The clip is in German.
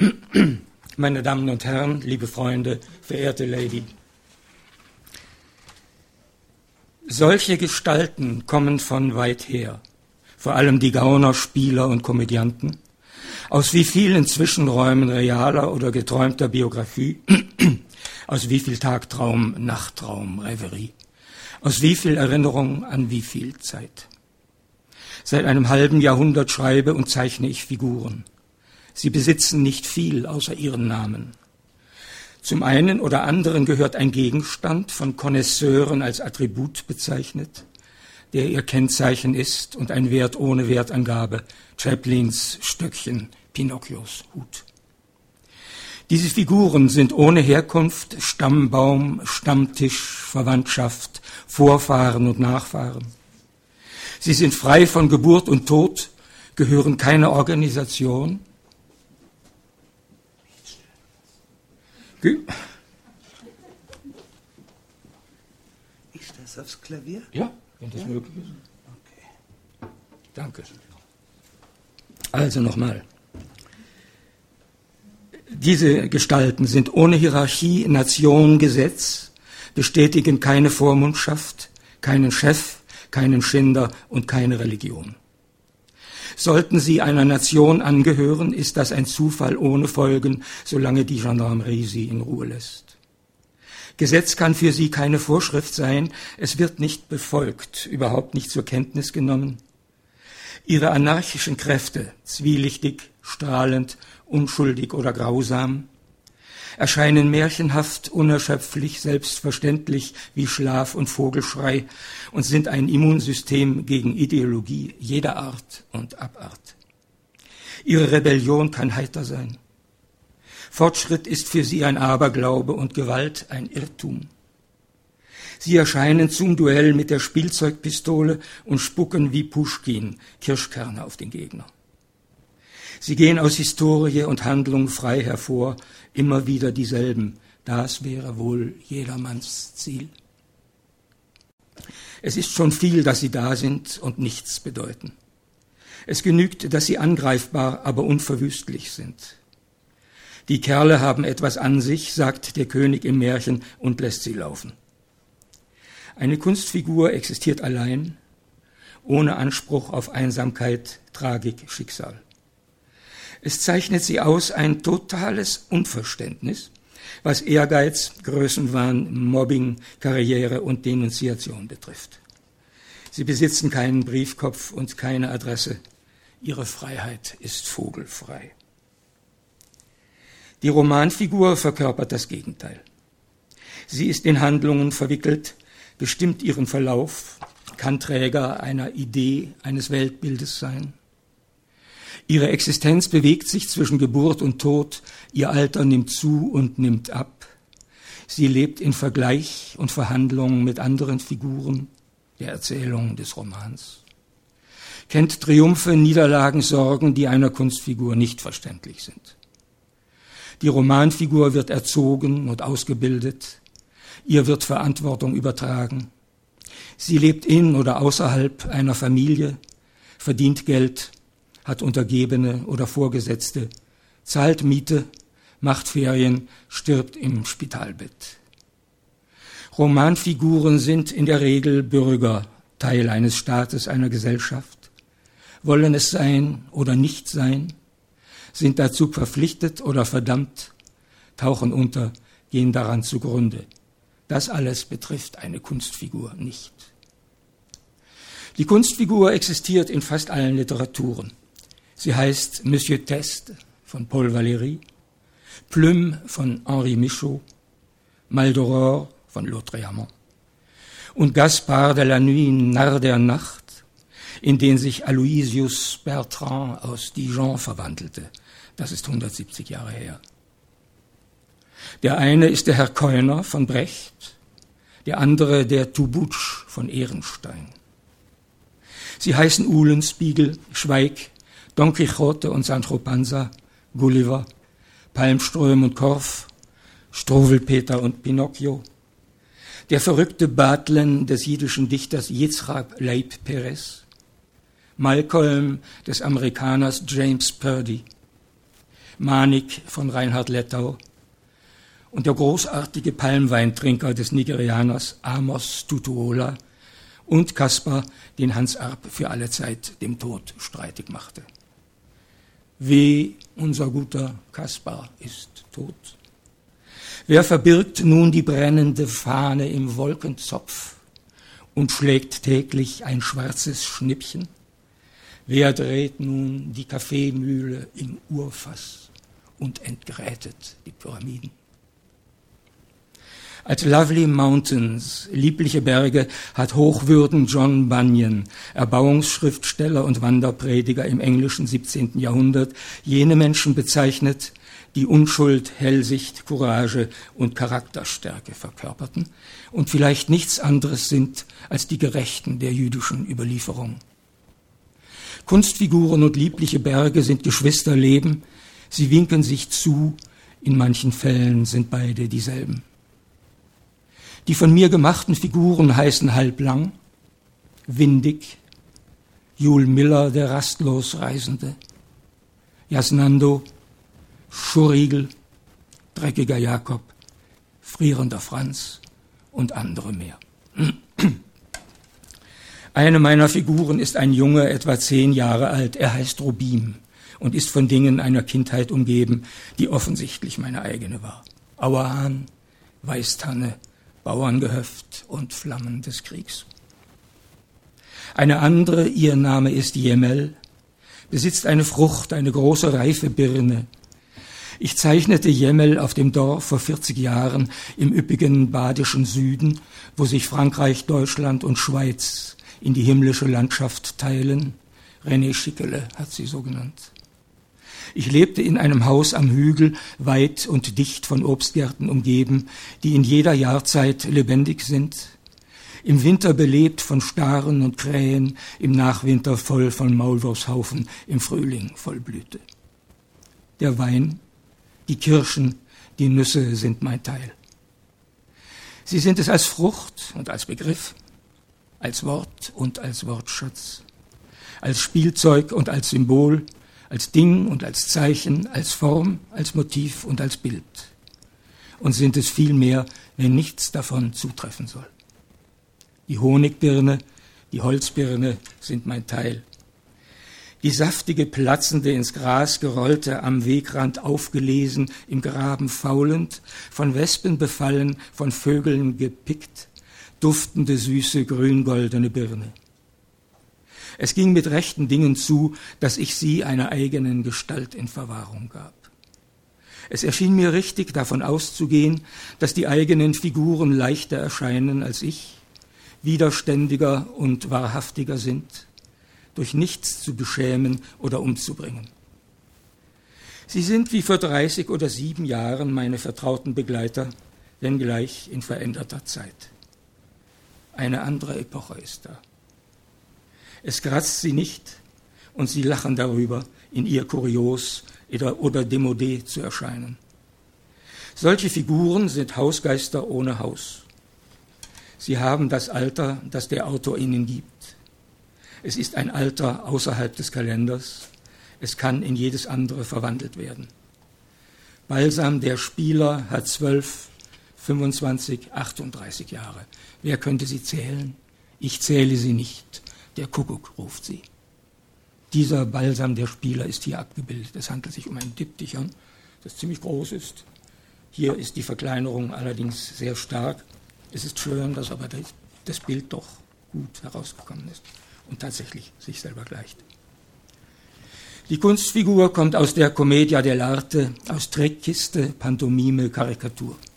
Meine Damen und Herren, liebe Freunde, verehrte Lady. Solche Gestalten kommen von weit her, vor allem die Gauner, Spieler und Komödianten, aus wie vielen Zwischenräumen realer oder geträumter Biografie, aus wie viel Tagtraum, Nachttraum, Reverie, aus wie viel Erinnerung an wie viel Zeit. Seit einem halben Jahrhundert schreibe und zeichne ich Figuren. Sie besitzen nicht viel außer ihren Namen. Zum einen oder anderen gehört ein Gegenstand, von Connoisseuren als Attribut bezeichnet, der ihr Kennzeichen ist und ein Wert ohne Wertangabe, Chaplins Stöckchen, Pinocchios Hut. Diese Figuren sind ohne Herkunft, Stammbaum, Stammtisch, Verwandtschaft, Vorfahren und Nachfahren. Sie sind frei von Geburt und Tod, gehören keiner Organisation. Ist das aufs Klavier? Ja, wenn das möglich ist. Okay. Danke. Also nochmal. Diese Gestalten sind ohne Hierarchie, Nation, Gesetz, bestätigen keine Vormundschaft, keinen Chef, keinen Schinder und keine Religion. Sollten sie einer Nation angehören, ist das ein Zufall ohne Folgen, solange die Gendarmerie sie in Ruhe lässt. Gesetz kann für sie keine Vorschrift sein, es wird nicht befolgt, überhaupt nicht zur Kenntnis genommen. Ihre anarchischen Kräfte, zwielichtig, strahlend, unschuldig oder grausam, erscheinen märchenhaft, unerschöpflich, selbstverständlich wie Schlaf und Vogelschrei und sind ein Immunsystem gegen Ideologie jeder Art und Abart. Ihre Rebellion kann heiter sein. Fortschritt ist für sie ein Aberglaube und Gewalt ein Irrtum. Sie erscheinen zum Duell mit der Spielzeugpistole und spucken wie Puschkin Kirschkerne auf den Gegner. Sie gehen aus Historie und Handlung frei hervor, immer wieder dieselben. Das wäre wohl jedermanns Ziel. Es ist schon viel, dass sie da sind und nichts bedeuten. Es genügt, dass sie angreifbar, aber unverwüstlich sind. Die Kerle haben etwas an sich, sagt der König im Märchen und lässt sie laufen. Eine Kunstfigur existiert allein, ohne Anspruch auf Einsamkeit, Tragik, Schicksal. Es zeichnet sie aus ein totales Unverständnis, was Ehrgeiz, Größenwahn, Mobbing, Karriere und Denunziation betrifft. Sie besitzen keinen Briefkopf und keine Adresse. Ihre Freiheit ist vogelfrei. Die Romanfigur verkörpert das Gegenteil. Sie ist in Handlungen verwickelt, bestimmt ihren Verlauf, kann Träger einer Idee, eines Weltbildes sein. Ihre Existenz bewegt sich zwischen Geburt und Tod, ihr Alter nimmt zu und nimmt ab. Sie lebt in Vergleich und Verhandlungen mit anderen Figuren der Erzählung des Romans. Kennt Triumphe, Niederlagen, Sorgen, die einer Kunstfigur nicht verständlich sind. Die Romanfigur wird erzogen und ausgebildet. Ihr wird Verantwortung übertragen. Sie lebt in oder außerhalb einer Familie, verdient Geld, hat Untergebene oder Vorgesetzte, zahlt Miete, macht Ferien, stirbt im Spitalbett. Romanfiguren sind in der Regel Bürger, Teil eines Staates, einer Gesellschaft, wollen es sein oder nicht sein, sind dazu verpflichtet oder verdammt, tauchen unter, gehen daran zugrunde. Das alles betrifft eine Kunstfigur nicht. Die Kunstfigur existiert in fast allen Literaturen. Sie heißt Monsieur Teste von Paul Valéry, Plume von Henri Michaud, Maldoror von Lautréamont und Gaspard de la Nuit, Narr der Nacht, in den sich Aloysius Bertrand aus Dijon verwandelte. Das ist 170 Jahre her. Der eine ist der Herr Keuner von Brecht, der andere der Tubutsch von Ehrenstein. Sie heißen Uhlenspiegel, Schweig, Don Quixote und Sancho Panza, Gulliver, Palmström und Korff, Struwwelpeter und Pinocchio, der verrückte Bethlen des jiddischen Dichters Yitzhak Leib Perez, Malcolm des Amerikaners James Purdy, Manik von Reinhard Lettau und der großartige Palmweintrinker des Nigerianers Amos Tutuola und Kaspar, den Hans Arp für alle Zeit dem Tod streitig machte. Weh, unser guter Kaspar ist tot. Wer verbirgt nun die brennende Fahne im Wolkenzopf und schlägt täglich ein schwarzes Schnippchen? Wer dreht nun die Kaffeemühle im Urfass und entgrätet die Pyramiden? Als Lovely Mountains, liebliche Berge, hat Hochwürden John Bunyan, Erbauungsschriftsteller und Wanderprediger im englischen 17. Jahrhundert, jene Menschen bezeichnet, die Unschuld, Hellsicht, Courage und Charakterstärke verkörperten und vielleicht nichts anderes sind als die Gerechten der jüdischen Überlieferung. Kunstfiguren und liebliche Berge sind Geschwisterleben, sie winken sich zu, in manchen Fällen sind beide dieselben. Die von mir gemachten Figuren heißen Halblang, Windig, Jul Miller, der rastlos Reisende, Jasnando, Schurriegel, Dreckiger Jakob, Frierender Franz und andere mehr. Eine meiner Figuren ist ein Junge, etwa 10 Jahre alt. Er heißt Rubim und ist von Dingen einer Kindheit umgeben, die offensichtlich meine eigene war. Auerhahn, Weißtanne, Bauerngehöft und Flammen des Kriegs. Eine andere, ihr Name ist Jemel, besitzt eine Frucht, eine große reife Birne. Ich zeichnete Jemel auf dem Dorf vor 40 Jahren im üppigen badischen Süden, wo sich Frankreich, Deutschland und Schweiz in die himmlische Landschaft teilen. René Schickele hat sie so genannt. Ich lebte in einem Haus am Hügel, weit und dicht von Obstgärten umgeben, die in jeder Jahrzeit lebendig sind, im Winter belebt von Staren und Krähen, im Nachwinter voll von Maulwurfshaufen, im Frühling voll Blüte. Der Wein, die Kirschen, die Nüsse sind mein Teil. Sie sind es als Frucht und als Begriff, als Wort und als Wortschatz, als Spielzeug und als Symbol, als Ding und als Zeichen, als Form, als Motiv und als Bild. Und sind es vielmehr, wenn nichts davon zutreffen soll. Die Honigbirne, die Holzbirne sind mein Teil. Die saftige, platzende, ins Gras gerollte, am Wegrand aufgelesen, im Graben faulend, von Wespen befallen, von Vögeln gepickt, duftende, süße, grün-goldene Birne. Es ging mit rechten Dingen zu, dass ich sie einer eigenen Gestalt in Verwahrung gab. Es erschien mir richtig, davon auszugehen, dass die eigenen Figuren leichter erscheinen als ich, widerständiger und wahrhaftiger sind, durch nichts zu beschämen oder umzubringen. Sie sind wie vor 30 oder 7 Jahren meine vertrauten Begleiter, wenngleich in veränderter Zeit. Eine andere Epoche ist da. Es kratzt sie nicht und sie lachen darüber, in ihr kurios oder démodé zu erscheinen. Solche Figuren sind Hausgeister ohne Haus. Sie haben das Alter, das der Autor ihnen gibt. Es ist ein Alter außerhalb des Kalenders. Es kann in jedes andere verwandelt werden. Balsam, der Spieler, hat 12, 25, 38 Jahre. Wer könnte sie zählen? Ich zähle sie nicht. Der Kuckuck ruft sie. Dieser Balsam, der Spieler, ist hier abgebildet. Es handelt sich um ein Diptychon, das ziemlich groß ist. Hier ist die Verkleinerung allerdings sehr stark. Es ist schön, dass aber das Bild doch gut herausgekommen ist und tatsächlich sich selber gleicht. Die Kunstfigur kommt aus der Commedia dell'arte, aus Trickkiste, Pantomime, Karikatur.